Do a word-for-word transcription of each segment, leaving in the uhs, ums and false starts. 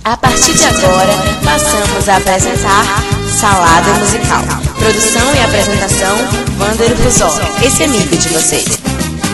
A partir de agora, passamos a apresentar Salada Musical. Produção e apresentação, Wander Ruzol, esse amigo de vocês.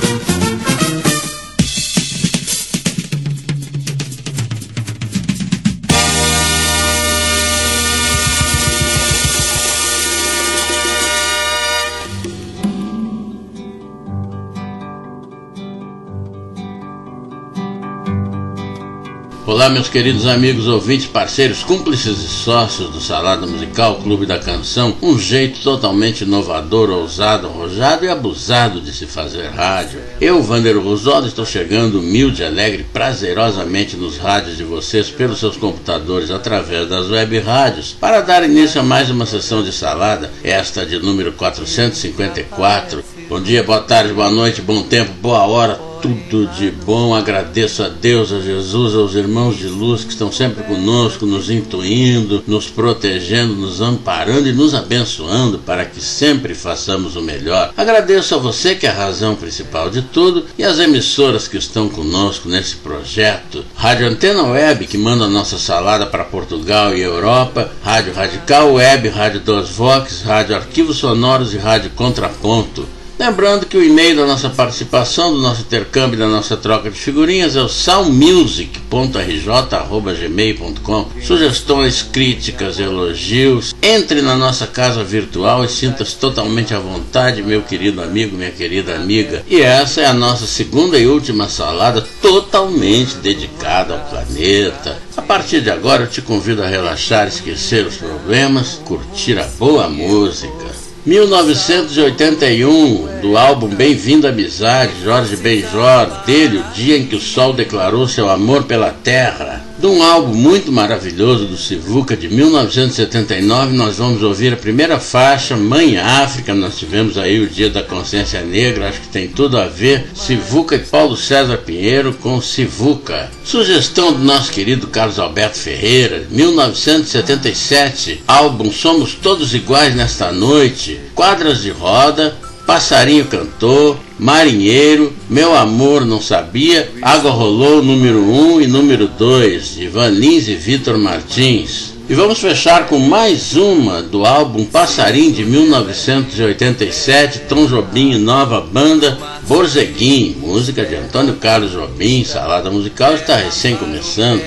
Olá, meus queridos amigos, ouvintes, parceiros, cúmplices e sócios do Salada Musical, Clube da Canção, um jeito totalmente inovador, ousado, arrojado e abusado de se fazer rádio. Eu, Wander Ruzol, estou chegando humilde, alegre, prazerosamente nos rádios de vocês pelos seus computadores através das web rádios para dar início a mais uma sessão de Salada, esta de número quatrocentos e cinquenta e quatro. Bom dia, boa tarde, boa noite, bom tempo, boa hora. Tudo de bom, agradeço a Deus, a Jesus, aos irmãos de luz que estão sempre conosco, nos intuindo, nos protegendo, nos amparando e nos abençoando para que sempre façamos o melhor. Agradeço a você que é a razão principal de tudo e as emissoras que estão conosco nesse projeto. Rádio Antena Web, que manda a nossa salada para Portugal e Europa, Rádio Radical Web, Rádio Dos Vox, Rádio Arquivos Sonoros e Rádio Contraponto. Lembrando que o e-mail da nossa participação, do nosso intercâmbio, da nossa troca de figurinhas é o salmusic ponto r j arroba gmail ponto com. Sugestões, críticas, elogios, entre na nossa casa virtual e sinta-se totalmente à vontade, meu querido amigo, minha querida amiga. E essa é a nossa segunda e última salada totalmente dedicada ao planeta. A partir de agora eu te convido a relaxar, esquecer os problemas, curtir a boa música. mil novecentos e oitenta e um, do álbum Bem-vindo à Amizade, Jorge Benjor, dele, O Dia em que o Sol Declarou Seu Amor pela Terra. De um álbum muito maravilhoso do Sivuca, de mil novecentos e setenta e nove, nós vamos ouvir a primeira faixa, Mãe África. Nós tivemos aí o Dia da Consciência Negra, acho que tem tudo a ver, Sivuca e Paulo César Pinheiro com Sivuca. Sugestão do nosso querido Carlos Alberto Ferreira, mil novecentos e setenta e sete, álbum Somos Todos Iguais Nesta Noite, Quadras de Roda, Passarinho Cantou, Marinheiro, Meu Amor Não Sabia, Água Rolou número um e número dois, Ivan Lins e Vitor Martins. E vamos fechar com mais uma do álbum Passarinho de mil novecentos e oitenta e sete, Tom Jobim e Nova Banda, Borzeguim, música de Antônio Carlos Jobim. Salada Musical está recém começando.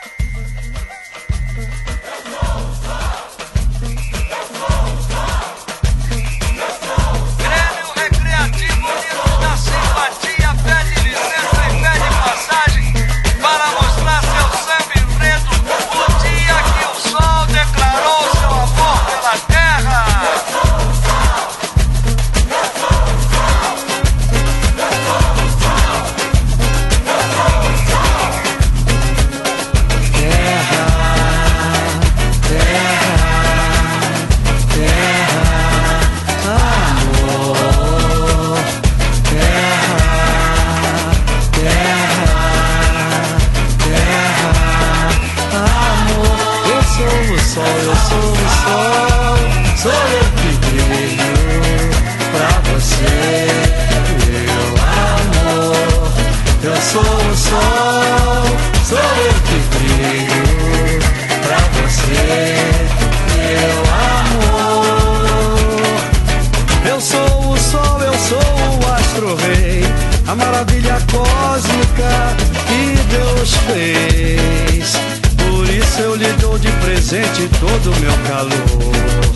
A maravilha cósmica que Deus fez. Por isso eu lhe dou de presente todo o meu calor.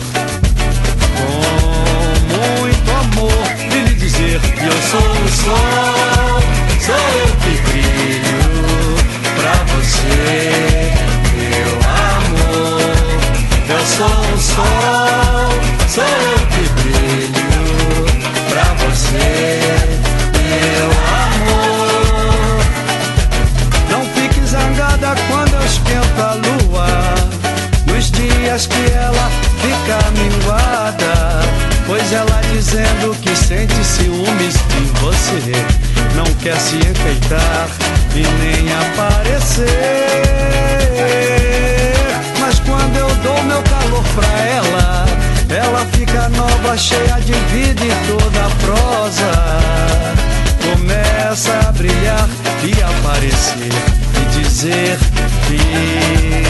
Com muito amor, de lhe dizer que eu sou o sol, sou eu que brilho pra você, meu amor. Eu sou o sol, sou eu que brilho pra você, meu amor. Não fique zangada quando eu esquento a lua, nos dias que ela fica minguada, pois ela dizendo que sente ciúmes de você, não quer se enfeitar e nem aparecer. Mas quando eu dou meu calor pra ela, ela fica nova, cheia de vida e toda prosa começa a brilhar e aparecer e dizer que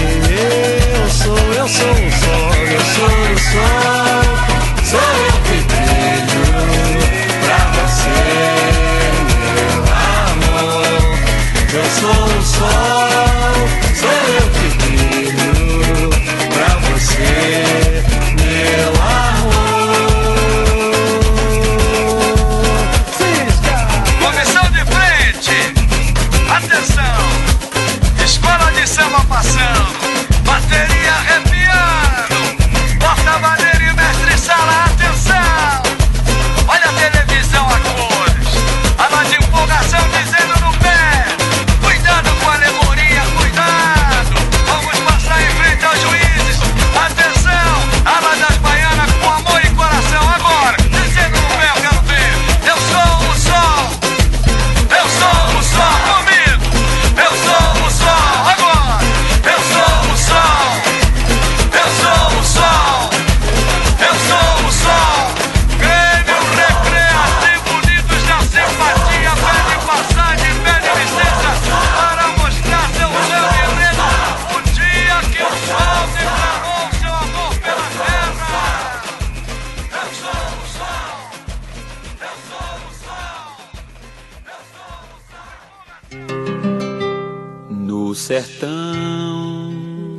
de samba passando, bateria arrepiando, porta-bandeira e mestre sala, atenção! Olha a televisão a cores, a nós de empolgação dizendo no pé, cuidado com a alegoria, cuidado! Vamos passar em frente aos juízes, atenção! Ala das baianas com amor e coração, agora, dizendo no pé, eu quero ver, eu sou o sol, eu sou o sol, comigo, eu sou o sol, agora, eu sou o sol, eu sou o sol, eu sou o sol, Grêmio Recreativo Unidos da Simpatia, pede passagem, pede licença para mostrar seu seu enredo, o dia que o sol declarou seu amor pela terra, eu sou o sol, eu sou o sol, eu sou o sol. No sertão,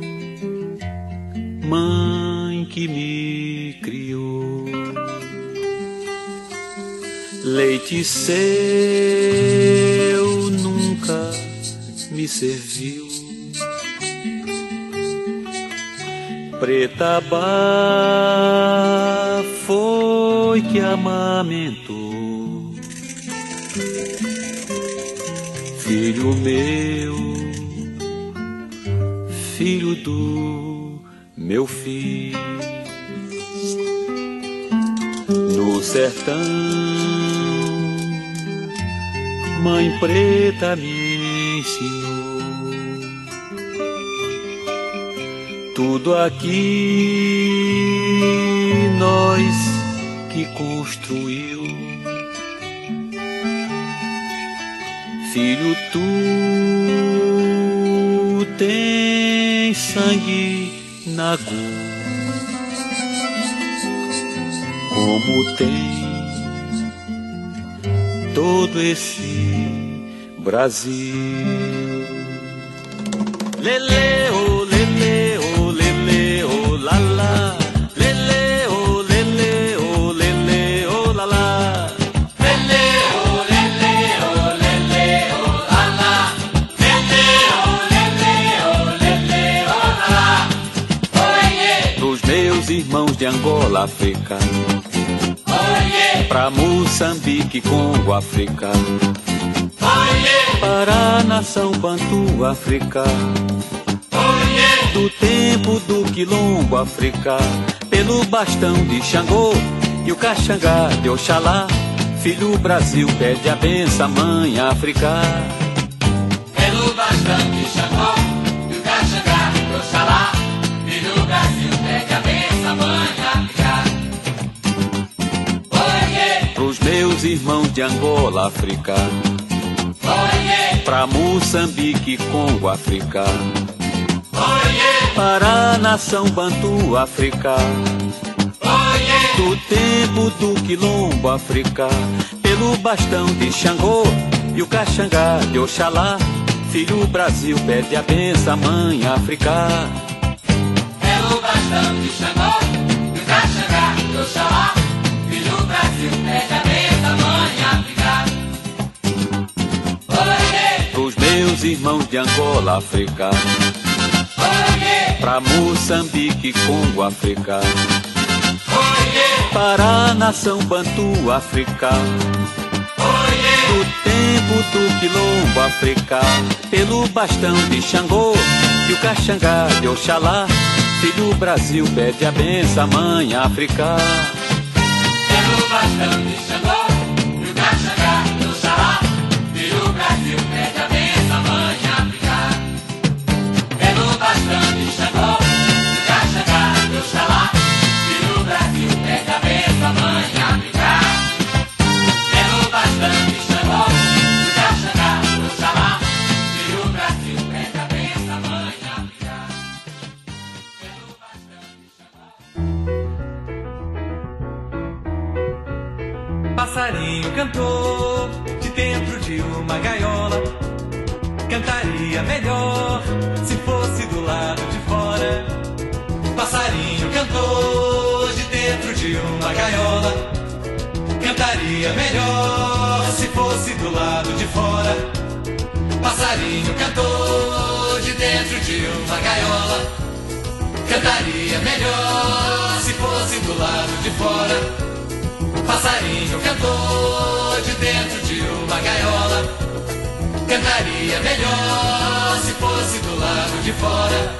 mãe que me criou, leite seu nunca me serviu, preta Bá foi que amamentou, filho meu, filho do meu filho. No sertão, mãe preta me ensinou tudo aqui, nós que construiu. Filho, tu tem sangue na agulha, como tem todo esse Brasil. Lele, oh, lele, oh, lele, oh, la, la. Lele, oh, lele, oh, lele, oh, la, la. Lele, oh, lele, oh, lele, oh, la, la. Lele, oh, lele, oh, lele, oh, la, la. Oiê! Pros meus irmãos de Angola, África. Oiê! Pra Moçambique, Congo, África. Oiê! Para a nação Bantu, África. Oiê! Do tempo do Quilombo, África. Pelo bastão de Xangô e o caxangá de Oxalá, filho Brasil pede a benção, mãe África. Pelo bastão de Xangô e o caxangá de Oxalá, filho Brasil pede a benção, mãe África. Oiê! Pros meus irmãos de Angola, África. Oiê! Pra Moçambique, Congo, África. Oiê! Para a nação Bantu, África. Oiê! Do tempo do Quilombo, África. Pelo bastão de Xangô e o caxangá de Oxalá, filho Brasil pede a benção, mãe África. Pelo bastão de Xangô e o caxangá de Oxalá, filho Brasil pede a benção, mãe África. Pros meus irmãos de Angola, África. Oiê! Pra Moçambique, Congo, África. Oiê! Para a nação Bantu, África. Oiê! Do tempo do Quilombo, África. Pelo bastão de Xangô e o caxangá de Oxalá, filho Brasil pede a benção, mãe África. Pelo bastão de Xangô e o caxangá de Oxalá, filho Brasil pede a benção, mãe África. Pelo bastão de Xangô e o caxangá de Oxalá, filho Brasil pede a benção, mãe África. Pelo bastão de Xangô e o caxangá de Oxalá, filho Brasil pede a benção, mãe África. Pelo bastão de Xangô. Passarinho cantor de dentro de uma gaiola, cantaria melhor se fosse do lado de fora. Passarinho cantor de dentro de uma gaiola, cantaria melhor se fosse do lado de fora. Passarinho cantor de dentro dentro de uma gaiola. Cantaria melhor se fosse do lado de fora. Passarinho cantor de dentro de uma gaiola. Cantaria melhor se fosse do lado de fora.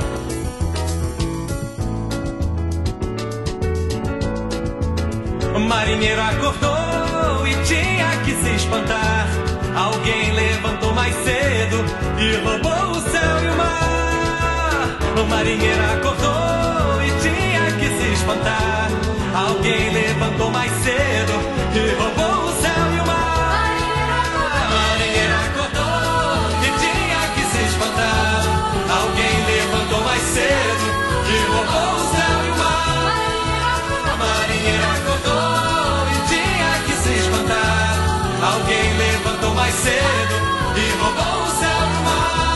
O marinheiro acordou e tinha que se espantar. Alguém levantou mais cedo e roubou o céu e o mar. O marinheiro acordou e tinha que se espantar. Alguém levantou mais cedo e roubou o céu e o mar. O marinheiro acordou e tinha que se espantar. Alguém levantou mais cedo e roubou o céu e o mar. O marinheiro acordou e tinha que se espantar. Alguém levantou mais cedo e roubou o céu e o mar.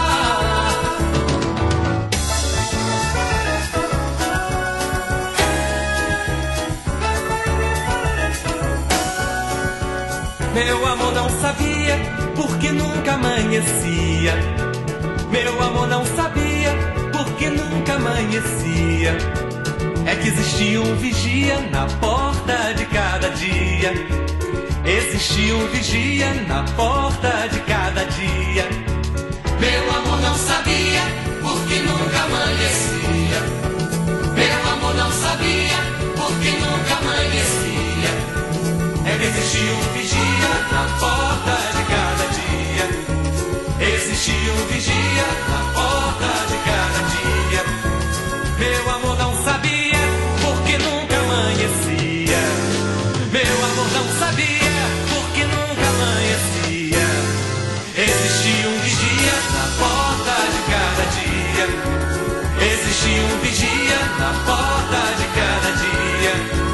Meu amor não sabia porque nunca amanhecia. Meu amor não sabia porque nunca amanhecia. É que existia um vigia na porta de cada dia. Existia um vigia na porta de cada dia. Meu amor não sabia porque nunca amanhecia. Meu amor não sabia porque nunca amanhecia. É que existia um vigia na porta de cada dia. Existia um vigia na porta de cada dia. Meu amor não sabia porque nunca amanhecia. Meu amor não sabia porque nunca amanhecia. Existia um vigia na porta de cada dia. Existia um vigia na porta de cada dia.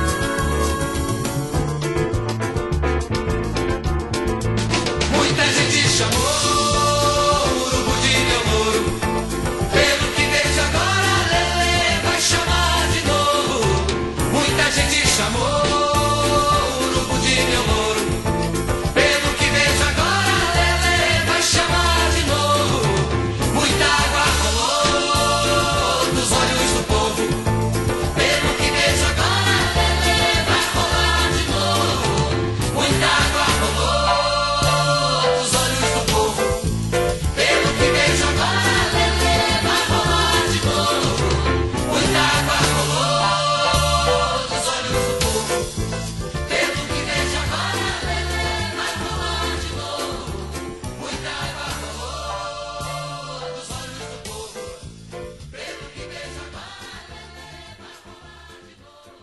Muita gente chamou o urubu de meu louro. Pelo que vejo agora, Lelê vai chamar de novo. Muita gente chamou o urubu de meu louro. Pelo que vejo agora, Lelê vai chamar de novo. Muita água rolou dos olhos do povo. Pelo que vejo agora, Lelê vai rolar de novo. Muita água rolou dos olhos do povo. Pelo que vejo agora, Lelê vai rolar de novo. Muita água rolou dos olhos do povo. Pelo que vejo agora, Lelê vai rolar de novo. Muita água rolou dos olhos do povo. Pelo que vejo agora, Lelê vai rolar de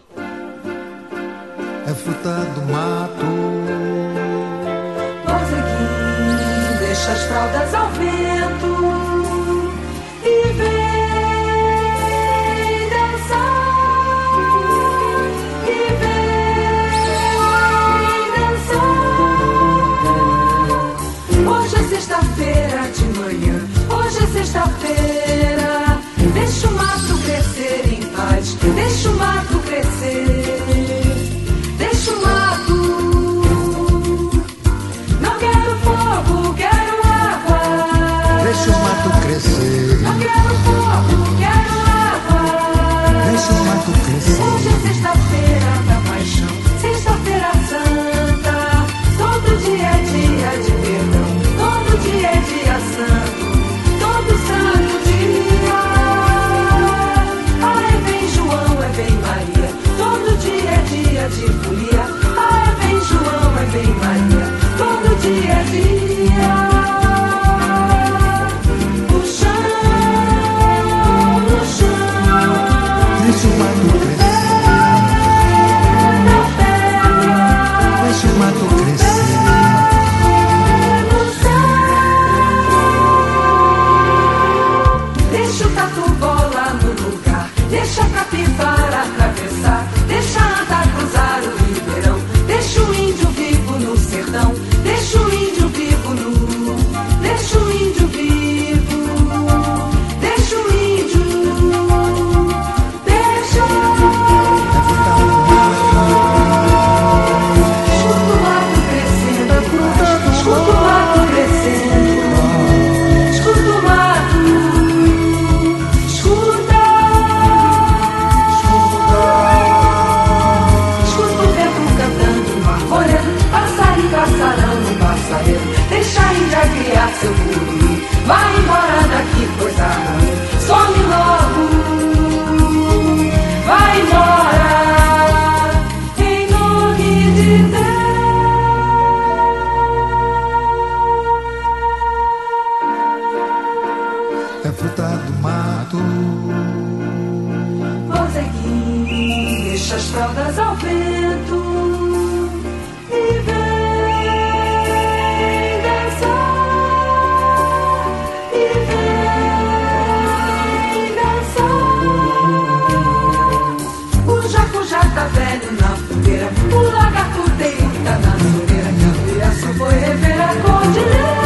novo. É fruta do mato. Moseguinho, deixa as fraldas ao vento e vem dançar, e vem dançar. Hoje é sexta-feira de manhã, hoje é sexta-feira. Deixa o mato crescer em paz, deixa o mato crescer. Deixa o mato. Não quero fogo, quero água. Deixa o mato crescer. Não quero fogo, quero água. Deixa o mato crescer. Hoje é sexta-feira da paixão, sexta-feira santa. Todo dia é dia de perdão, todo dia é dia santo, todo santo dia. Ai, vem João, é vem Maria, todo dia é dia de folia. Ai, vem João, é vem Maria, todo dia é dia. O chão, no chão, Deixa o mato crescer. na pedra, Deixa o mato crescer. no céu. Deixa o tatu bola no lugar, deixa a capivara atravessar, deixa a anta cruzar o ribeirão, deixa o índio vivo no sertão, deixa o índio vivo no, deixa o índio vivo, deixa o índio, deixa. Escuta o mato crescendo, escuta o mato crescendo, escuta o mato. deixa as fraldas ao vento e vem dançar, e vem dançar. O jaco já tá velho na fogueira, o lagarto-teiro tá na soleira, que a criação foi rever a cordilheira.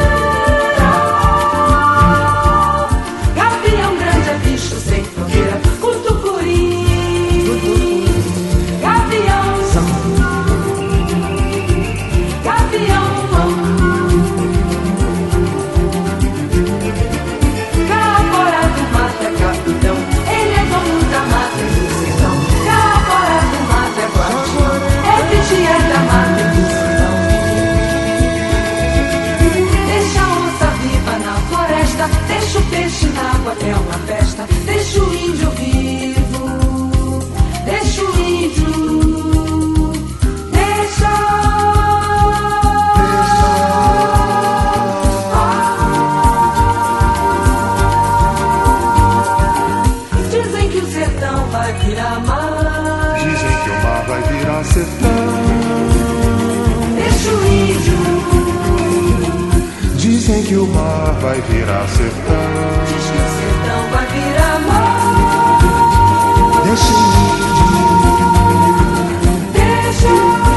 Gavião grande é bicho sem fronteira, o tucuri. Gavião, gavião. Caporá do mato é capitão, ele é dono da mata e do sertão. Caporá do mato é guardião, é vigia da mata e do sertão. Deixa a onça viva na floresta, deixa o peixe na água, é uma festa. Deixa o índio vivo, deixa o índio, deixa. Dizem que o sertão vai virar mar, Dizem que o mar vai virar sertão. deixa o índio, Dizem que o mar vai virar sertão. diz que o sertão vai virar mar. Deixa o índio, Deixa,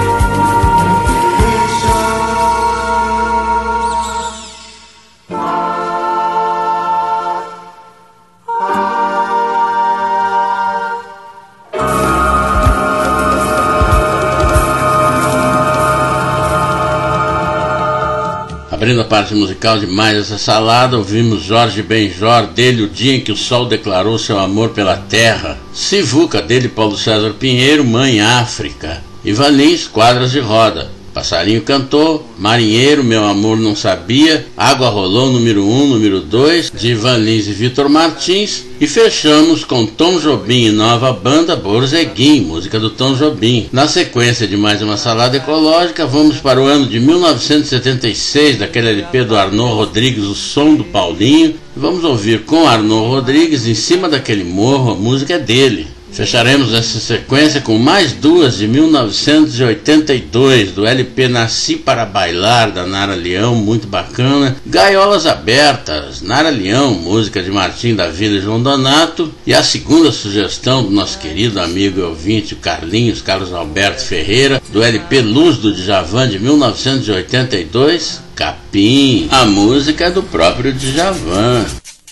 Abrindo a parte musical de mais essa salada, ouvimos Jorge Benjor, dele O Dia em que o Sol Declarou Seu Amor pela Terra, Sivuca, dele Paulo César Pinheiro, Mãe África, Ivan Lins, Quadras de Roda, Passarinho Cantou, Marinheiro, Meu Amor Não Sabia, Água Rolou, número um, número dois, de Ivan Lins e Vitor Martins, e fechamos com Tom Jobim e Nova Banda, Borzeguim, música do Tom Jobim. Na sequência de mais uma salada ecológica, vamos para o ano de mil novecentos e setenta e seis, daquele L P do Arnaud Rodrigues, O Som do Paulinho. Vamos ouvir com Arnaud Rodrigues, Em Cima Daquele Morro, a música é dele. Fecharemos essa sequência com mais duas de mil novecentos e oitenta e dois, do L P Nasci para Bailar, da Nara Leão, muito bacana. Gaiolas Abertas, Nara Leão, música de Martim da Vila e João Donato. E a segunda sugestão do nosso querido amigo e ouvinte Carlinhos, Carlos Alberto Ferreira, do L P Luz do Djavan, de mil novecentos e oitenta e dois, Capim, a música é do próprio Djavan.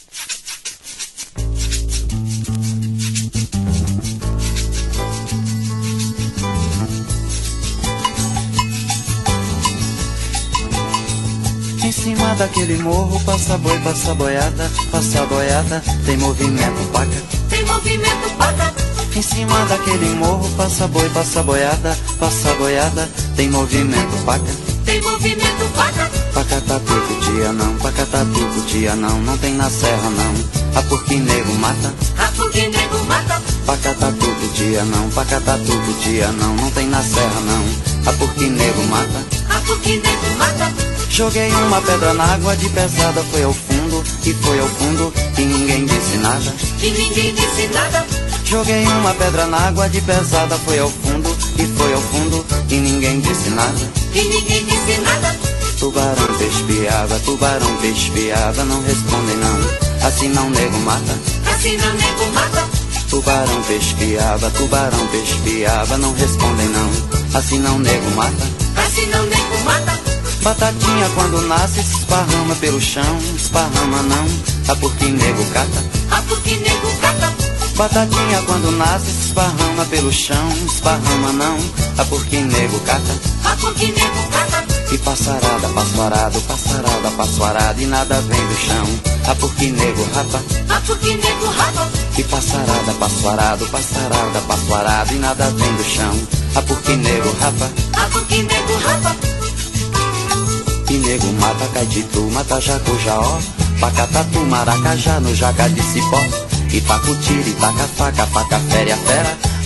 Em cima daquele morro passa boi, passa boiada, passa boiada, tem movimento paca. tem movimento paca. Em cima daquele morro passa boi, passa boiada, passa boiada, tem movimento paca. Tem movimento paca. Pacatatu dia não, pacatatu dia não, não tem na serra não. A porque nego mata. A porque nego mata. Pacatatu dia não, pacatatu dia não, não tem na serra não. A porque nego mata. A porque nego mata. Joguei uma pedra na água, de pesada foi ao fundo, e foi ao fundo, e ninguém disse nada. E ninguém disse nada. Joguei uma pedra na água, de pesada foi ao fundo, e foi ao fundo, e ninguém disse nada. E ninguém disse nada. Tubarão, peixe, piaba, tubarão, peixe, piaba, não respondem não, assim não nego mata. Assim não nego mata. Tubarão, peixe, piaba, tubarão, peixe, piaba, não respondem não, assim não nego mata. Assim não nego mata. Batatinha quando nasce se esparrama pelo chão, esparrama não, a porque nego cata. A porque nego cata. Batatinha quando nasce se esparrama pelo chão, esparrama não, a porque nego cata. A porque nego cata. E passarada, passuarado, passarada, passuarada, e nada vem do chão, a porque nego rapa. A porque nego rapa. E passarada, passuarado, passarada, passuarada, e nada vem do chão, a porque nego rapa. A porque nego rapa. E nego mata caititu, mata jacu, jaó, pacatatu, maracajá, no jaca de cipó. E pacutira, e taca faca, paca fere a fera,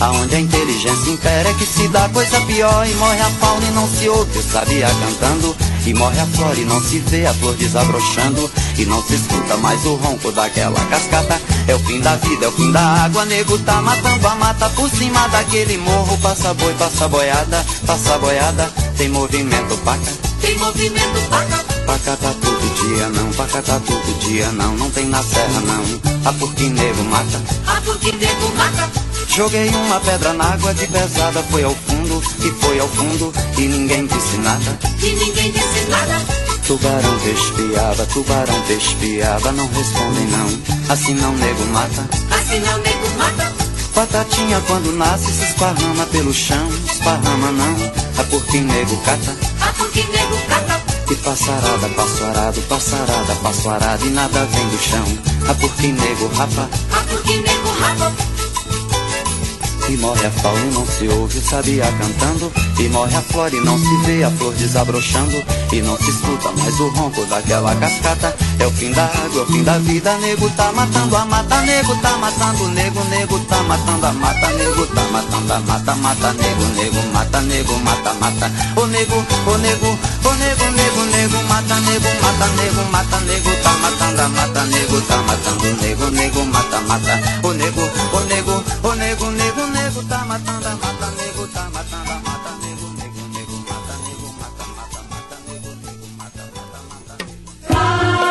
Aonde a inteligência impera é que se dá coisa pior. E morre a fauna e não se ouve o sabiá cantando. E morre a flora e não se vê a flor desabrochando. E não se escuta mais o ronco daquela cascata. É o fim da vida, é o fim da água. Nego tá matando a mata por cima daquele morro. Passa boi, passa boiada, passa boiada. Tem movimento, paca. Tem movimento, paca. Paca tá todo dia não, paca tá todo dia não. Não tem na serra não, a porque nego mata. A porque nego mata. Joguei uma pedra na água de pesada. Foi ao fundo, e foi ao fundo. E ninguém disse nada. E ninguém disse nada. Tubarão despiava, tubarão despiava. Não respondem não, assim não nego mata. Assim não nego mata. Batatinha quando nasce se esparrama pelo chão. Esparrama não, a porque nego cata. A porque nego cata. E passarada, passo arado, passarada, passo arado. E nada vem do chão, a porque nego rapa. A porque nego rapa. E morre a fauna e não se ouve o sabiá cantando. E morre a flora e não se vê a flor desabrochando. E não se escuta mais o ronco daquela cascata. É o fim da água, é o fim da vida. Nego tá matando a mata, nego tá matando. Nego, nego tá matando a mata. Nego tá matando a mata, mata. Nego, nego mata, nego mata, mata. O nego, o nego, o nego, nego, nego mata. Nego mata, nego mata. Nego tá matando a mata. Nego tá matando, nego, nego mata, mata. O nego, o nego, o nego, nego, nego tá matando a mata. Nego tá matando a mata. Nego, nego, nego mata. Nego mata, mata, mata. Nego, nego mata, mata, mata.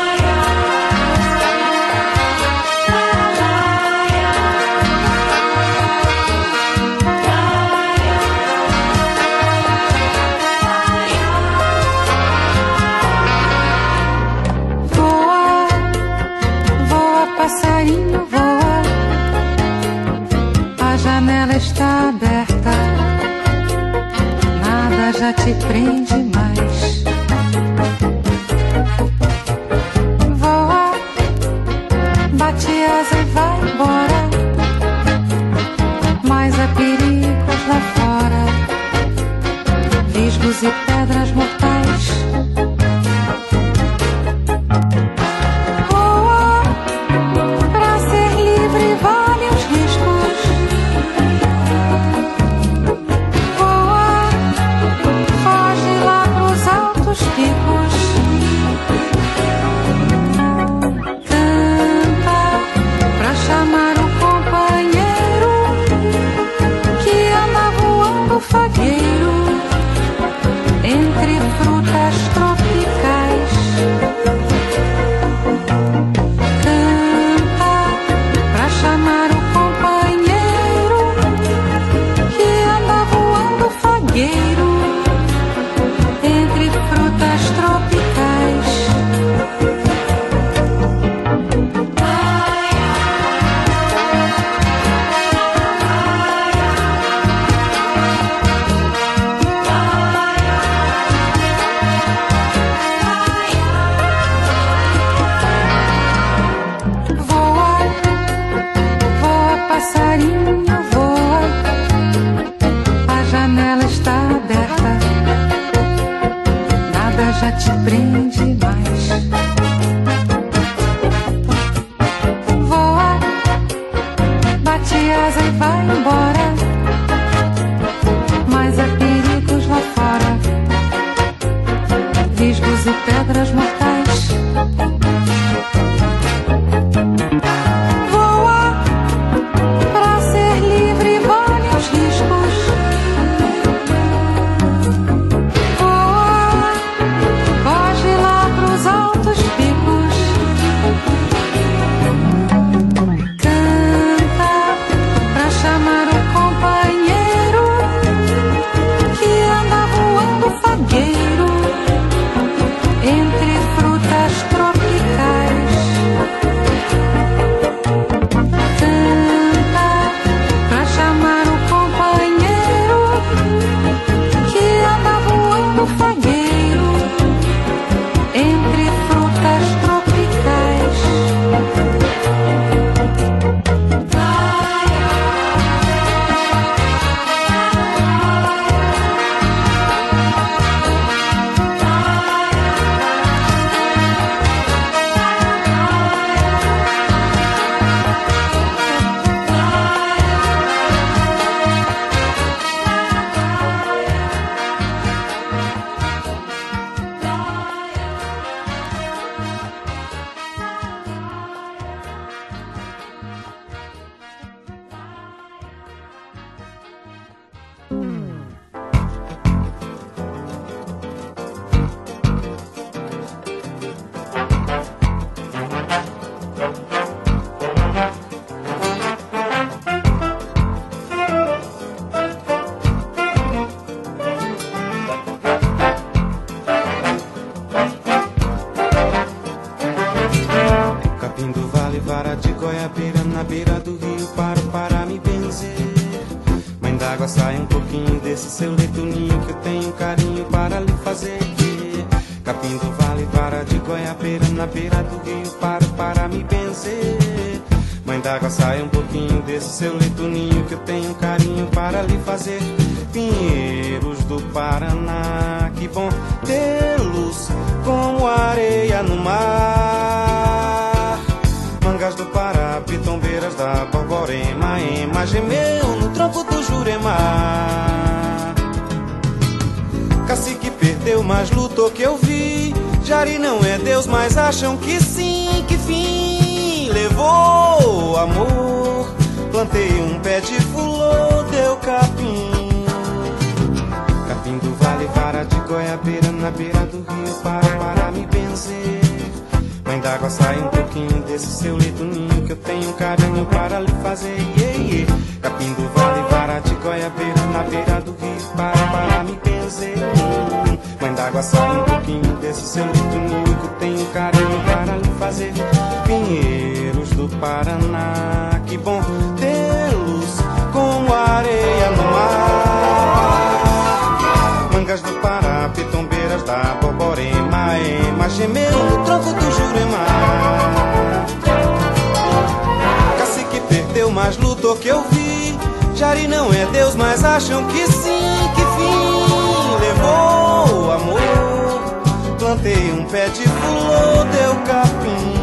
Voa, voa, passarinho, voa. A janela está aberta, nada já te prende mais. Voa, bate asa e vai embora, mas há perigos lá fora, visgos e pedras mortais. Voa, pra ser livre vale os riscos. Voa, foge lá pros altos picos. Canta pra chamar o companheiro que anda voando fagueiro entre frutas tropicais. Canta pra chamar o companheiro que anda voando fagueiro entre frutas tropicais. beira, na beira do rio paro para me benzer. Mãe d'água, sai um pouquinho desse seu leito ninho, que eu tenho carinho para lhe fazer. Capim do vale, vara de goiabeira, na beira do rio paro para me benzer. Mãe d'água, sai um pouquinho desse seu leito ninho, que eu tenho carinho para lhe fazer. Pinheiros do Paraná, que bom tê-los como areia no mar. Mangas do Pará, pitombeiras da Borborema, Ema gemeu no tronco do Jurema. Cacique perdeu, mas lutou que eu vi. Jari não é Deus, mas acham que sim. Que fim levou amor? Plantei um pé de fulô, deu capim. Capim do vale, vara de goiabeira, na beira do rio para para me benzer. Mãe d'água, sai um pouquinho desse seu leito ninho, que eu tenho carinho para lhe fazer. Yeah, yeah. Capim do vale, vara de goiabeira, na beira do rio para para me benzer. Mãe d'água, sai um pouquinho desse seu leito ninho, que eu tenho carinho para lhe fazer. Pinheiros do Paraná, que bom tê-los como areia no mar. Mangas do Pará, pitombeiras da Borborema, Ema gemeu no tronco do Jurema. Cacique perdeu, mas lutou que eu vi. Jari não é Deus, mas acham que sim. Que fim levou amor? Plantei um pé de fulô, deu capim.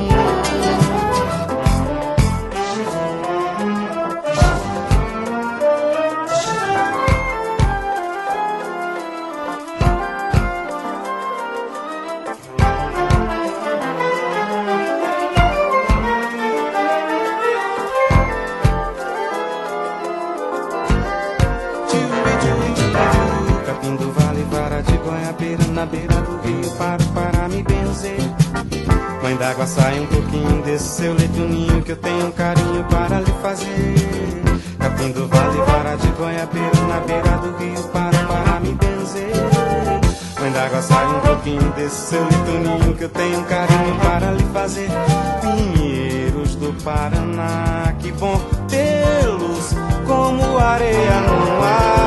Na beira do rio paro para me benzer. Mãe d'água, sai um pouquinho desse seu leito ninho, que eu tenho um carinho para lhe fazer. Capim do vale, vara de goiabeira, na beira do rio paro para me benzer. Mãe d'água, sai um pouquinho desse seu leito ninho, que eu tenho um carinho para lhe fazer. Pinheiros do Paraná, que bom tê-los como areia no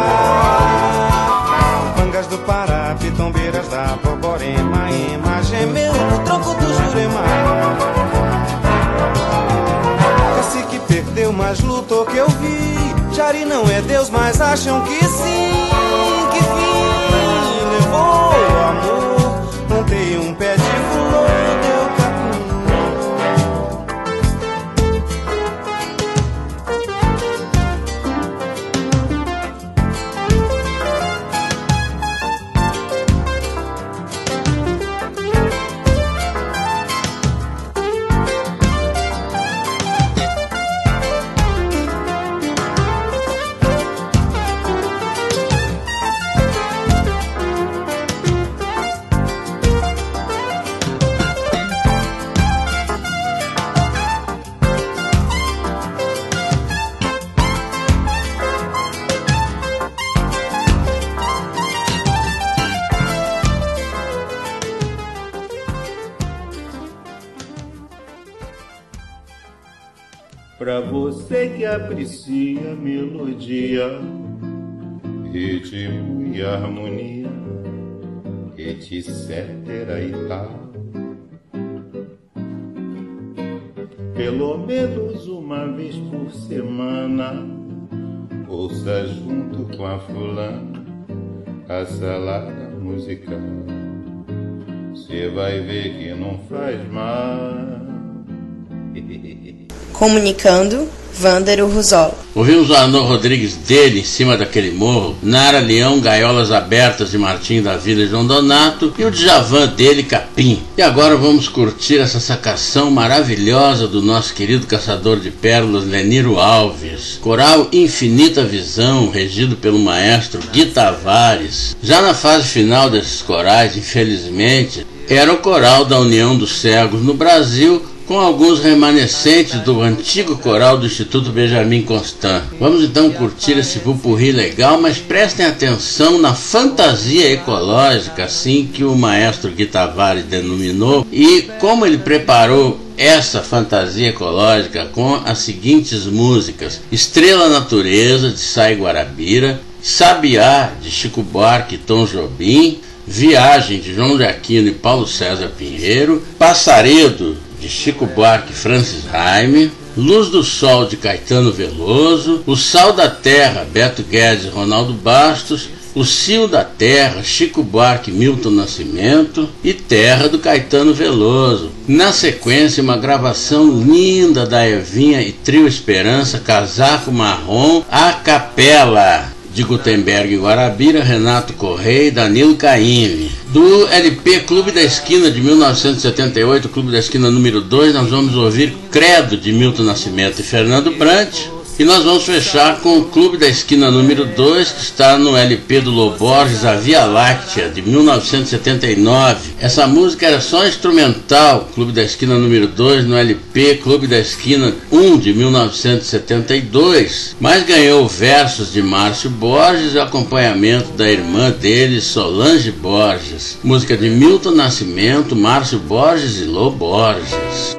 mar. Mangas do Pará, pitombeiras da Borborema, Ema gemeu no tronco do Jurema. Cacique perdeu, mas lutou que eu vi. Jari não é Deus, mas acham que sim. Que fim levou amor? Plantei um pé de fulô, deu capim. Pra você que aprecia melodia, ritmo e harmonia, etc e tal. Pelo menos uma vez por semana, ouça junto com a fulana a salada musical. Cê vai ver que não faz mal. Comunicando, Vândaro Ruzola. Ouvimos o Arnô Rodrigues dele em cima daquele morro, Nara Leão, Gaiolas Abertas de Martim da Vila e João Donato, e o Djavan dele, Capim. E agora vamos curtir essa sacação maravilhosa do nosso querido caçador de pérolas, Leniro Alves. Coral Infinita Visão, regido pelo maestro Gui Tavares. Já na fase final desses corais, infelizmente, era o coral da União dos Cegos no Brasil, com alguns remanescentes do antigo coral do Instituto Benjamin Constant. Vamos então curtir esse pupurri legal, mas prestem atenção na fantasia ecológica, assim que o maestro Gui Tavares denominou, e como ele preparou essa fantasia ecológica com as seguintes músicas: Estrela Natureza, de Sai Guarabira, Sabiá, de Chico Buarque e Tom Jobim, Viagem, de João de Aquino e Paulo César Pinheiro, Passaredo, de Chico Buarque e Francis Raime, Luz do Sol, de Caetano Veloso, O Sal da Terra, Beto Guedes e Ronaldo Bastos, O Cio da Terra, Chico Buarque e Milton Nascimento, e Terra, do Caetano Veloso. Na sequência, uma gravação linda da Evinha e Trio Esperança, Casaco Marrom, a capela, de Gutenberg e Guarabira, Renato Correia e Danilo Caymmi. Do L P Clube da Esquina, de mil novecentos e setenta e oito, Clube da Esquina número dois, nós vamos ouvir Credo, de Milton Nascimento e Fernando Brant. E nós vamos fechar com o Clube da Esquina número dois, que está no L P do Loborges, A Via Láctea, de mil novecentos e setenta e nove. Essa música era só instrumental, Clube da Esquina número dois, no L P Clube da Esquina um, de mil novecentos e setenta e dois, mas ganhou versos de Márcio Borges e acompanhamento da irmã dele, Solange Borges. Música de Milton Nascimento, Márcio Borges e Lô Borges.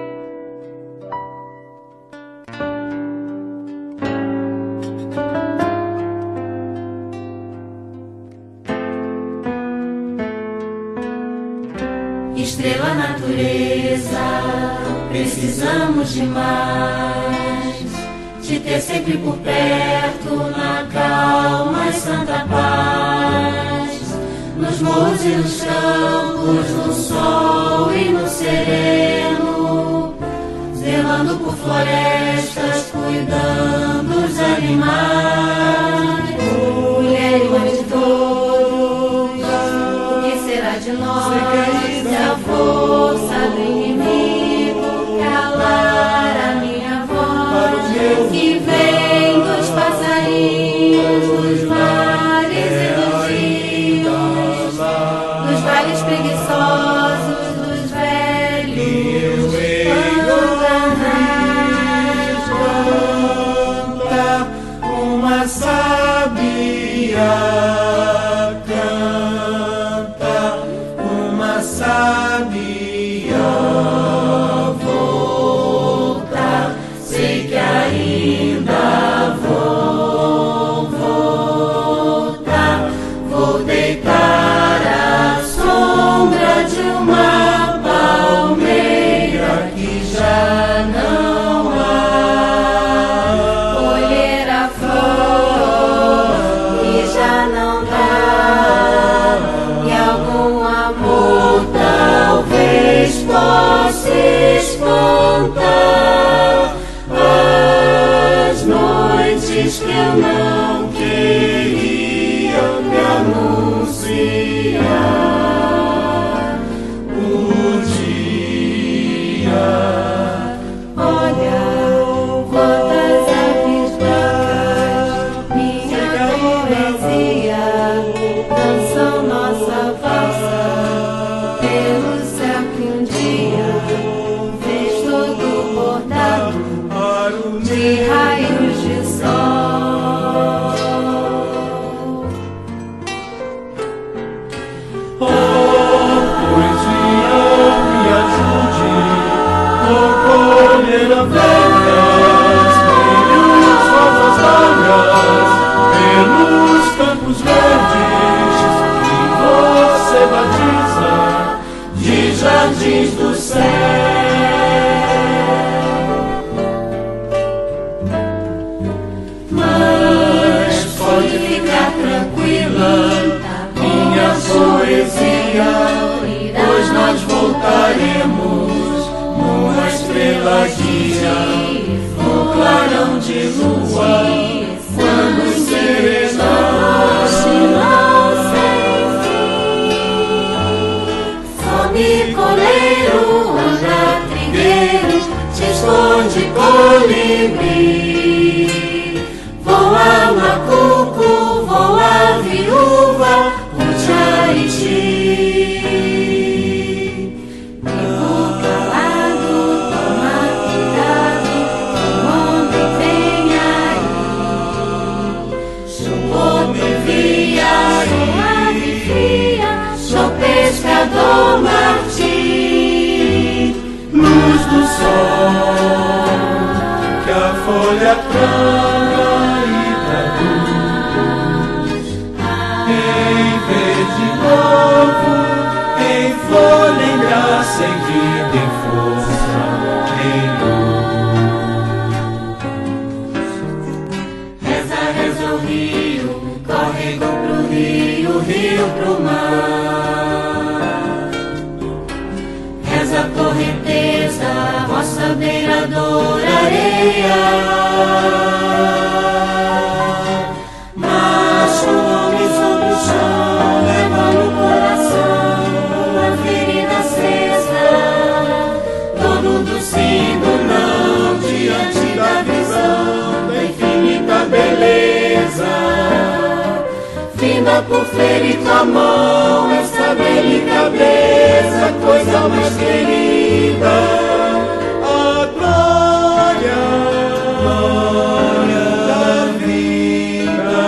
Estrela natureza, precisamos de mais, te ter sempre por perto, na calma e santa paz, nos morros e nos campos, no sol e no sereno, zelando por florestas, cuidando dos animais, mulher e mãe de todos, o que será de nós? Se a força do inimigo calar a minha voz, que vem dos passarinhos, dos mares e dos rios, dos vales preguiçosos, dos velhos pantanais. Canta uma sabia. Sabia voltar, sei que ainda vou voltar, vou deitar à sombra de uma palmeira que já não há, colher a flor que já não dá, e algum amor talvez possa espantar as noites que eu não queria me anunciar. O dia, olha quantas aves brancas, minha poesia, dançam nossa valsa pelo céu que um dia fez todo bordado de raios de sol. Oh, poesia, me ajude, oh, colher abelhas, brilhos, rosas largas, pelos campos verdes que você batiza de jardins do céu. Mas pode ficar tranquila, minha poesia, pois nós voltaremos numa estrela guia, no clarão de lua, quando serenar sinal sem fim. Some coleiro, anda trigueiro, se esconde colibri, voa macuco, voa viúva, o Jaiti. Fico calado, toma cuidado, folha branca e traduz em verde novo, em folha, em graça, em vida, em força, em luz. Reza, reza o rio, córrego pro rio, rio pro mar. Reza a correnteza, roça beiradora, areia. Macho, homem sobre o chão, leva no coração uma ferida acesa. Dono do sim, do não, diante da visão da infinita beleza. Finda por ferir tua mão, essa delicadeza, coisa mais querida. A glória, glória da vida.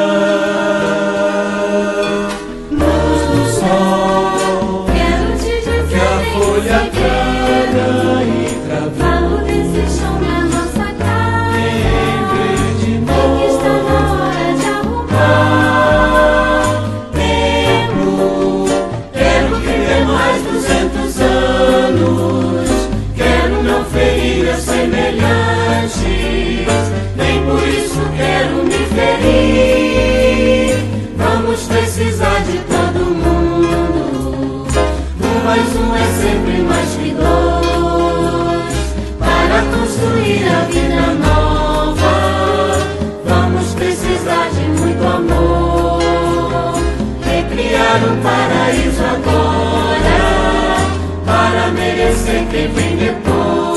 Luz do sol, quero te dizer Que a folha traga e traduz falo desse chão na nossa casa. em verde Que novo. está na hora de arrumar. Tempo, quero viver mais duzentos anos. Quero não ferir meus semelhantes, nem por isso quero me ferir. Vamos precisar de todo mundo. Um mais um é sempre mais que dois. Para construir a vida nova, vamos precisar de muito amor. Recriar um paraíso agora, para merecer quem vem depois.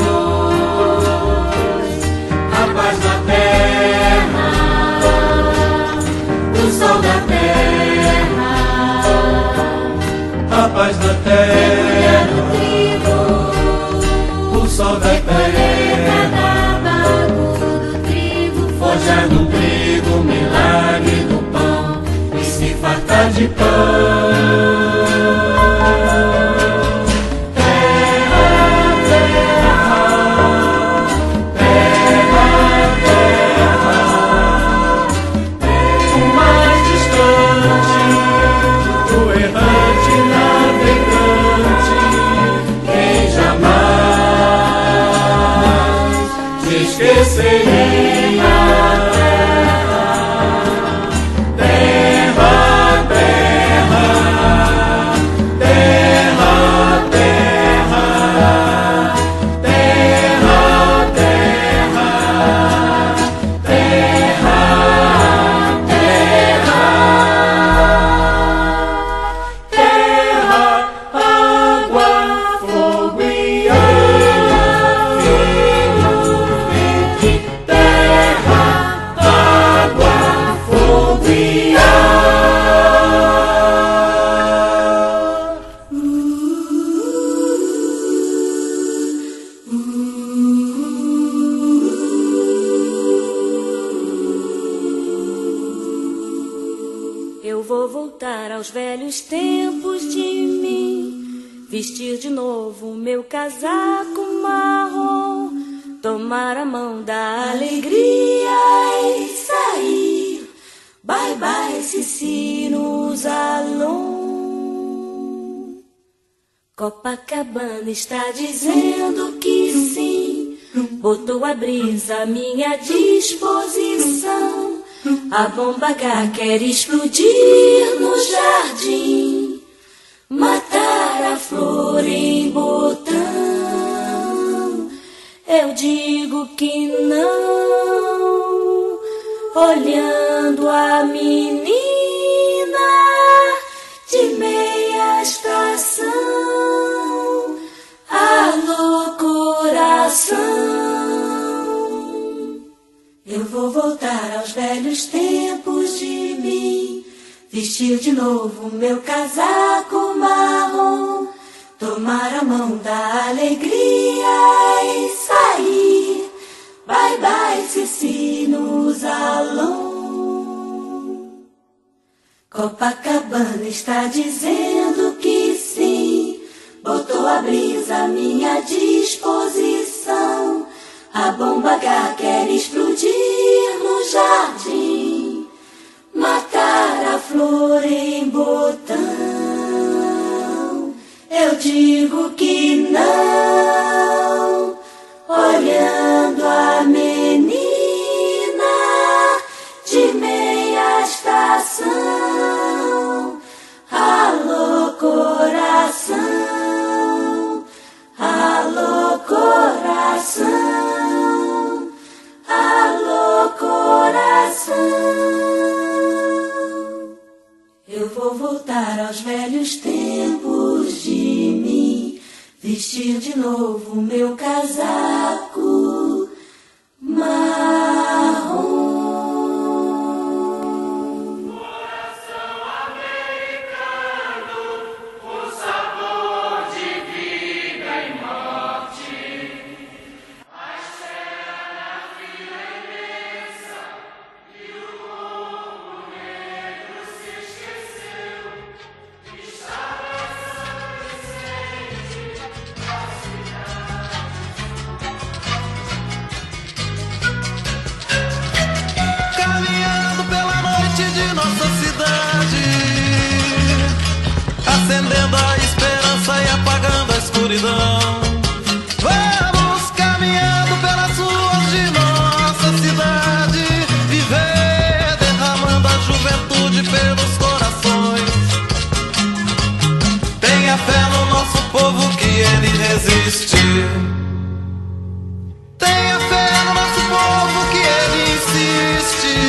A paz na terra, o sol da terra, A paz na mergulhar no terra, trigo, o sol da recolher terra, cada bago do trigo, forjar no trigo o milagre do pão e se fartar de pão. o mais distante, o errante navegante, Quem jamais te esqueceria. Terra, terra, terra, terra, terra, terra, terra, terra, água, fogo e ar. Terra, água, fogo e ar. Eu vou voltar aos velhos tempos de mim, vestir de novo meu casaco marrom, tomar a mão da alegria e sair. Bye bye, Cici, nos alon. Copacabana está dizendo que sim, botou a brisa à minha disposição. A bomba H quer explodir no jardim, matar a flor em botão. Eu digo que não, olhando a menina de meia estação. Alô, coração. Eu vou voltar aos velhos tempos de mim, vestir de novo meu casaco marrom, tomar a mão da alegria e sair. Bye bye, Cici, nos alon. Copacabana está dizendo que sim, botou a brisa à minha disposição. A bomba H quer explodir digo que não, olhando a menina de meia estação. Alô, coração, alô, coração, alô, coração. Eu vou voltar aos velhos tempos de mim, vestir de novo meu casaco marrom. Coração americano, o sabor de vida e morte, a estrela na fila imensa e o corpo negro se esqueceu. Estava São Vicente, a cidade. Caminhando pela noite de nossa cidade, acendendo a esperança e apagando a escuridão. Vamos caminhando pelas ruas de nossa cidade, viver derramando a juventude pelos corações. Tenha fé no nosso povo que ele resiste. Tenha fé no nosso povo que ele insiste.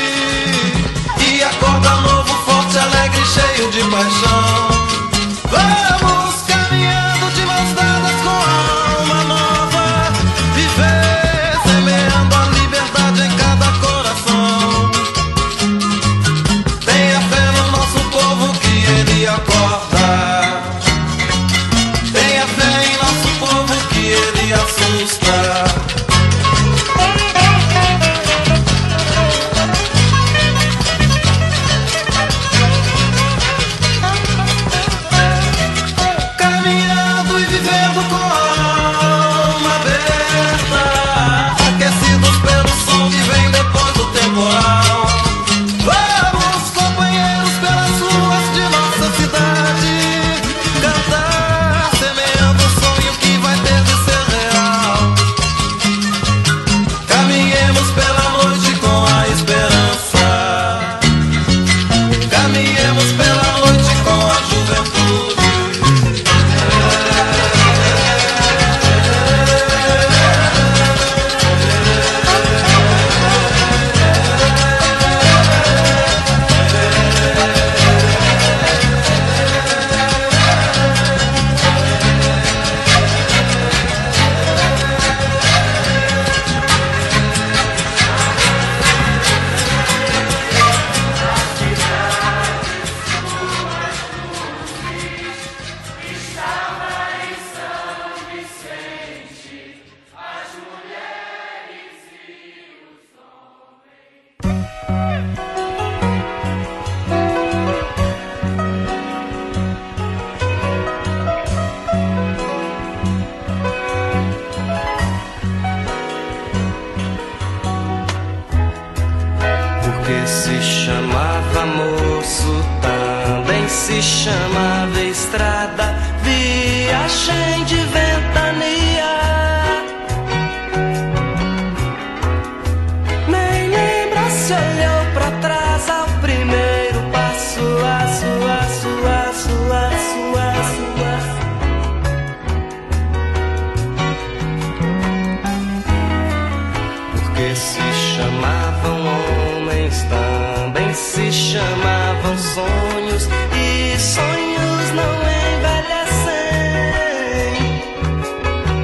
E acorda novo, forte, alegre, cheio de paixão. Vamos caminhando de mãos dadas com a alma nova, viver semeando a liberdade em cada coração. Tenha fé no nosso povo que ele acorda. Tenha fé em nosso povo que ele assusta. Caminhando e vivendo com a alma aberta, aquecidos pelo som que vem depois do temporal. Vamos, companheiros, pelas ruas de nossa cidade, cantar, semeando um sonho que vai ter de ser real. Caminhemos pela noite com a esperança, caminhemos pela noite com a juventude. Porque se chamava moço, também se chamava estrada, viagem de ventania. Nem lembra se olhou pra trás ao primeiro passo, aço, aço, aço, aço, aço, aço. Porque se chamavam homens, também se chamavam sonhos, e sonhos não envelhecem.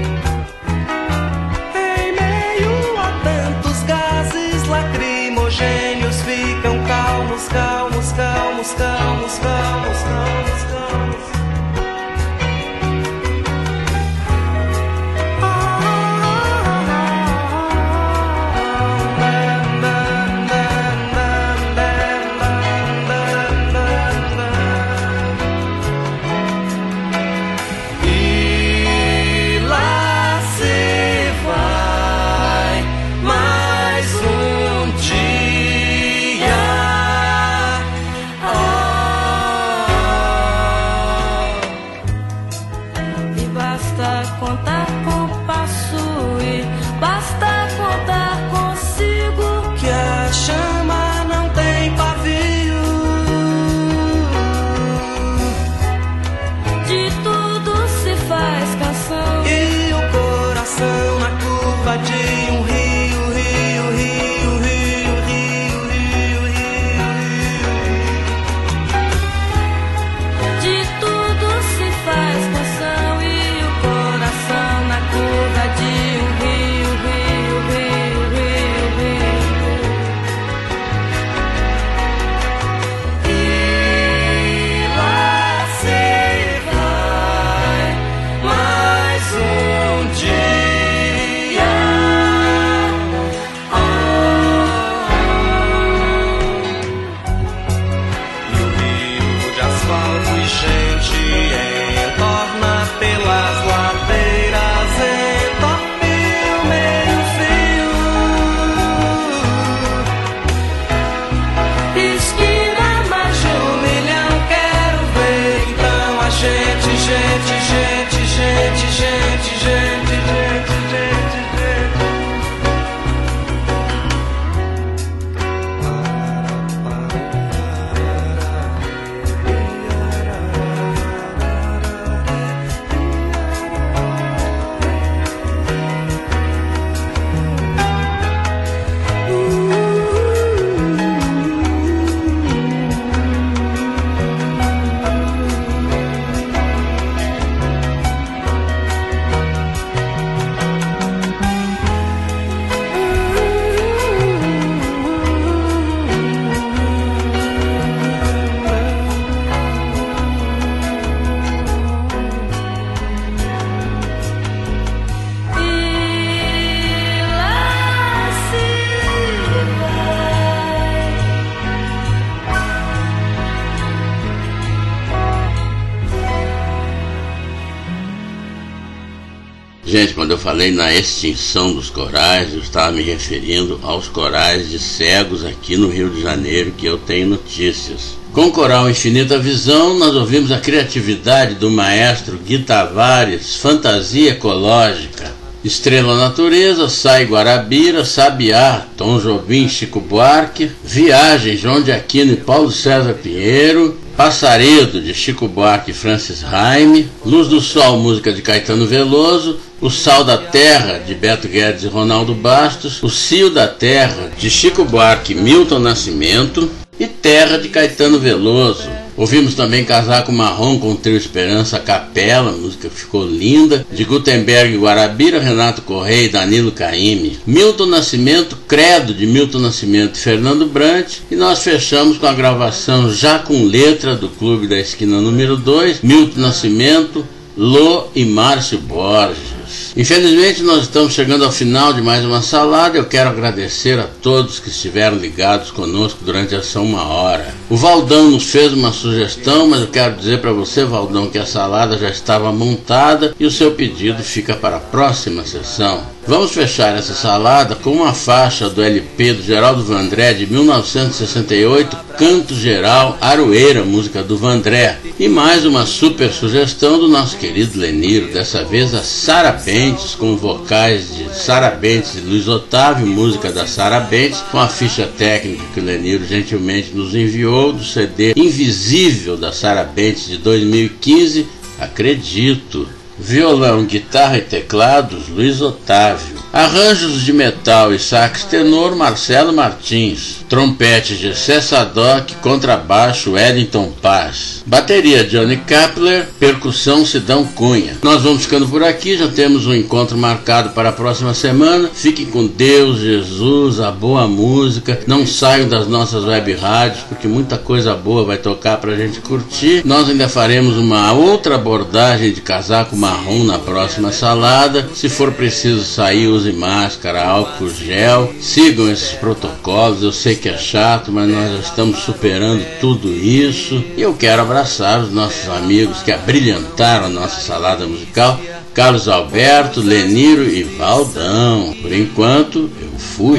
Gente, quando eu falei na extinção dos corais, eu estava me referindo aos corais de cegos aqui no Rio de Janeiro, que eu tenho notícias. Com o coral Infinita Visão, nós ouvimos a criatividade do maestro Gui Tavares, Fantasia Ecológica. Estrela Natureza, Sai Guarabira, Sabiá, Tom Jobim, Chico Buarque, Viagem, João de Aquino e Paulo César Pinheiro, Passaredo, de Chico Buarque e Francis Raime, Luz do Sol, música de Caetano Veloso, O Sal da Terra, de Beto Guedes e Ronaldo Bastos, O Cio da Terra, de Chico Buarque e Milton Nascimento, e Terra, de Caetano Veloso. Ouvimos também Casaco Marrom com o trio Esperança Capela, música que ficou linda, de Gutenberg e Guarabira, Renato Correia e Danilo Caymmi. Milton Nascimento, Credo, de Milton Nascimento e Fernando Brant. E nós fechamos com a gravação já com letra do Clube da Esquina número dois, Milton Nascimento, Lô e Márcio Borges. Infelizmente nós estamos chegando ao final de mais uma salada. Eu quero agradecer a todos que estiveram ligados conosco durante essa uma hora. O Valdão nos fez uma sugestão, mas eu quero dizer para você, Valdão, que a salada já estava montada e o seu pedido fica para a próxima sessão. Vamos fechar essa salada com uma faixa do L P do Geraldo Vandré de mil novecentos e sessenta e oito, Canto Geral, Aroeira, música do Vandré. E mais uma super sugestão do nosso querido Leniro, dessa vez a Sara Bentes, com vocais de Sara Bentes e Luiz Otávio, música da Sara Bentes, com a ficha técnica que o Leniro gentilmente nos enviou do C D Invisível da Sara Bentes de dois mil e quinze, Acredito. Violão, guitarra e teclados, Luiz Otávio. Arranjos de metal e sax tenor, Marcelo Martins. Trompete, Gessé Sadoc. Contrabaixo, Wellington Paz. Bateria, Johnny Kapler. Percussão, Sidão Cunha. Nós vamos ficando por aqui, já temos um encontro marcado para a próxima semana. Fiquem com Deus, Jesus, a boa música. Não saiam das nossas web rádios, porque muita coisa boa vai tocar pra gente curtir. Nós ainda faremos uma outra abordagem de Casaco Marrom na próxima salada. Se for preciso sair, use máscara, álcool gel. Sigam esses protocolos. Eu sei que é chato, mas nós já estamos superando tudo isso. E eu quero abraçar os nossos amigos que abrilhantaram a nossa salada musical: Carlos Alberto, Leniro e Valdão. Por enquanto, eu fui.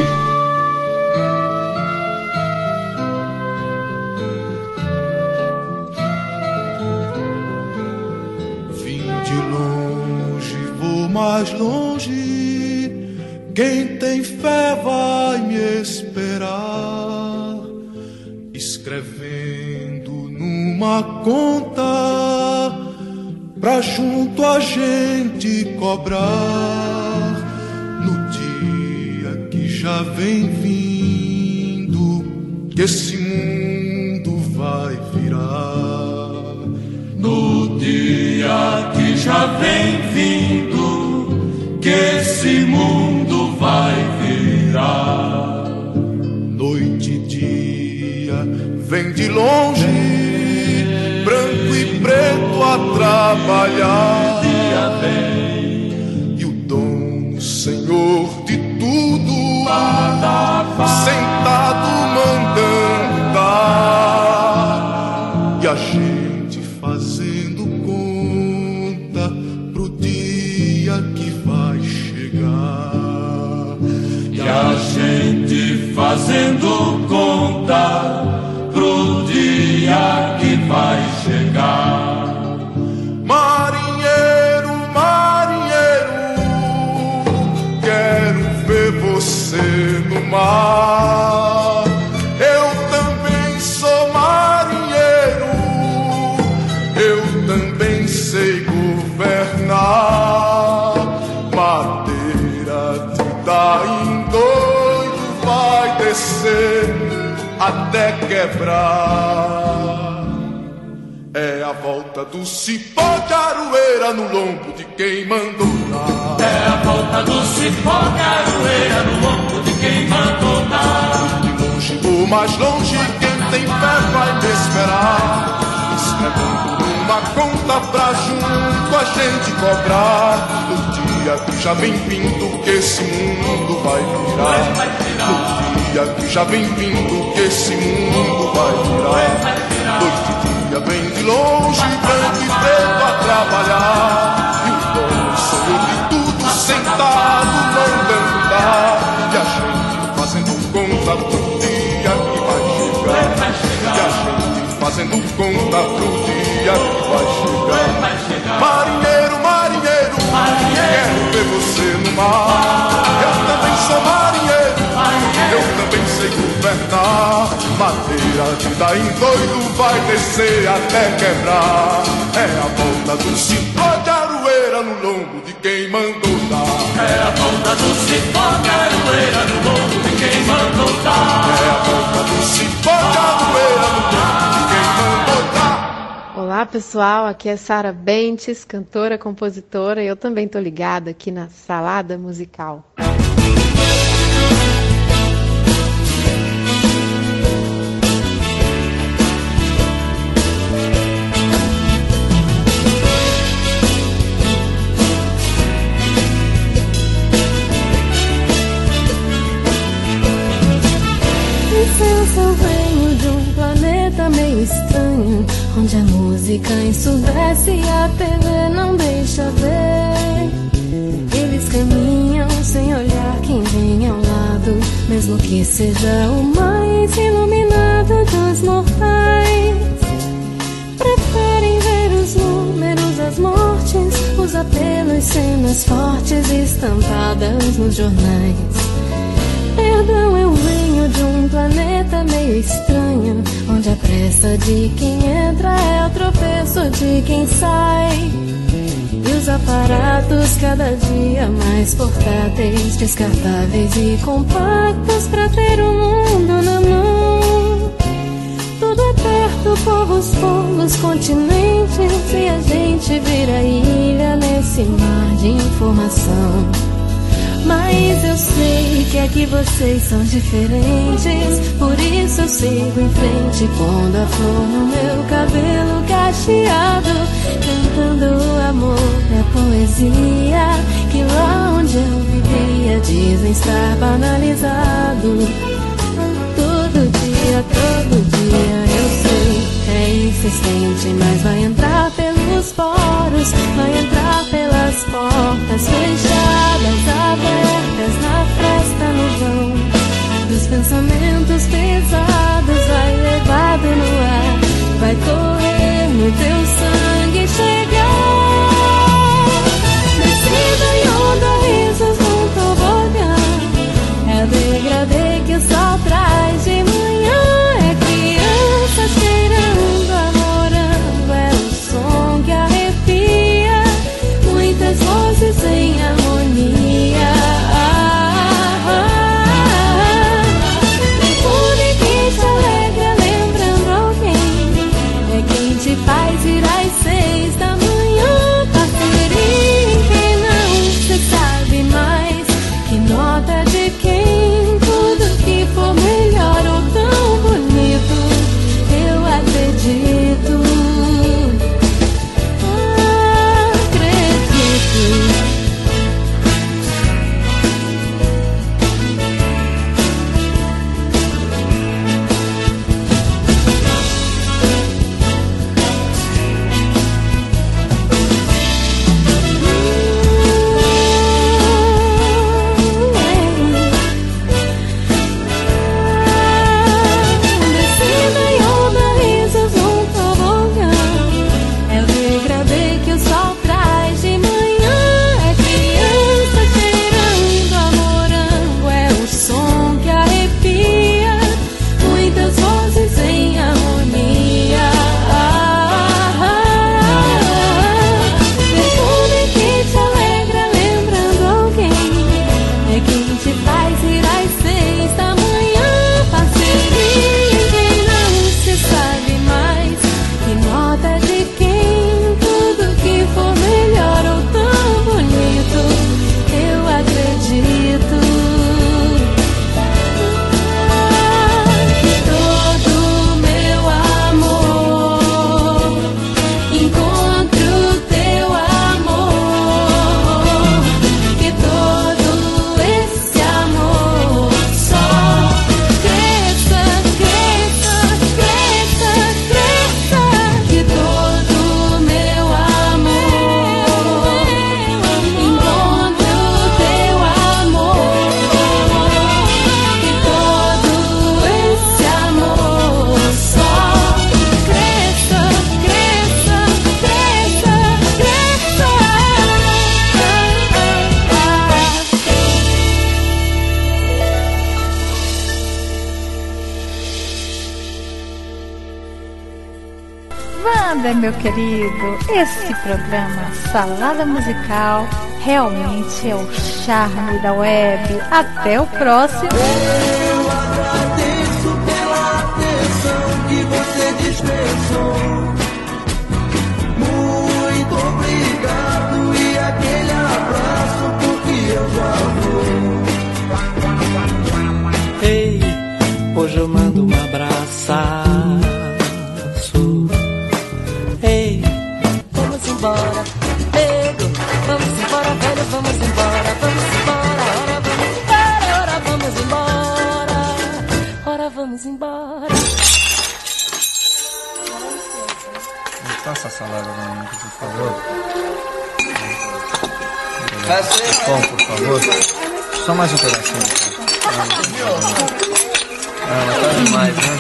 Mais longe, quem tem fé vai me esperar, escrevendo numa conta pra junto a gente cobrar, no dia que já vem vindo, que esse mundo vai virar, no dia que já vem vindo, que esse mundo vai virar. Noite e dia vem de longe, branco e preto a trabalhar. Dia vem e o dono, Senhor de tudo, sentado mandando dar. E a gente fazendo conta pro dia que vai chegar. E a gente fazendo conta pro dia que vai chegar. Marinheiro, marinheiro, quero ver você no mar. Eu também sou marinheiro, eu também sei governar. Madeira que dá em doido vai descer até quebrar. É a volta do cipó de aroeira no lombo de quem mandou dar. É a volta do cipó de aroeira no lombo de quem mandou dar. De longe ou mais longe, quem tem fé vai me esperar, escrevendo numa conta pra junto a gente cobrar, no dia que já vem vindo, que esse mundo vai virar. No dia que já vem vindo, que esse mundo vai virar. Noite e dia vem de longe, branco e preto a trabalhar, e o dono, Senhor de tudo, fazendo conta pro dia que vai chegar. Vai chegar. Marinheiro, marinheiro, marinheiro, quero ver você no mar. Eu também sou marinheiro, marinheiro, eu também sei governar. Madeira de dar em doido vai descer até quebrar. É a volta do cipó de aroeira no lombo de quem mandou dar. É a volta do cipó de aroeira no lombo de quem mandou dar. É a volta do cipó de aroeira no lombo de quem mandou dar. Olá pessoal, aqui é Sara Bentes, cantora, compositora, e eu também tô ligada aqui na Salada Musical. Licença, eu venho de um planeta meio estranho, onde a música ensurdece e a T V não deixa ver. Eles caminham sem olhar quem vem ao lado, mesmo que seja o mais iluminado dos mortais. Preferem ver os números, as mortes, os apelos, cenas fortes estampadas nos jornais. Perdão, eu venho de um planeta meio estranho, onde a pressa de quem entra é o tropeço de quem sai. E os aparatos cada dia mais portáteis, descartáveis e compactos pra ter o mundo na mão. Tudo é perto, povos, povos, continentes, e a gente vira ilha nesse mar de informação. Mas eu sei que aqui vocês são diferentes, por isso eu sigo em frente, pondo a flor no meu cabelo cacheado, cantando o amor e a poesia, que lá onde eu vivia dizem estar banalizado. Todo dia, todo dia eu sei, é insistente, mas vai entrar pelos poros, vai entrar pelas portas fechadas, abertas na fresta no vão dos pensamentos pesados. Vai levado no ar, vai correr no teu sangue, chegar descida em onda, risos num tobogã. É o degradê que o sol traz de manhã, é criança cheirando a morango, é o som que arrepia, muitas vozes em harmonia. Perfume que te alegra lembrando alguém, é quem te faz ir às seis da manhã. Wander, meu querido, esse programa Salada Musical realmente é o charme da web. Até o próximo. Eu agradeço pela atenção que você dispensou. Muito obrigado e aquele abraço porque eu já vou. Ei, hoje eu mando um abraço. Ei, vamos embora, nego, vamos embora, velho, vamos embora, vamos embora, ora vamos embora, ora vamos embora, ora vamos embora. Me passa a salada pra mim, por favor. Bom, por favor. Só mais um pedacinho. Ah, mas tá demais, né?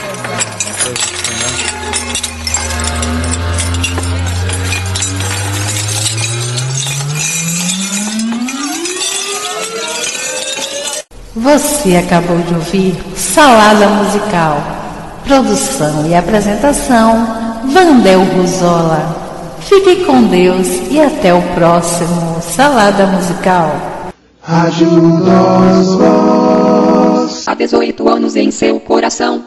Você acabou de ouvir Salada Musical. Produção e apresentação, Vandel Ruzola. Fique com Deus e até o próximo Salada Musical. Rádio Nós Voz. Há dezoito anos em seu coração.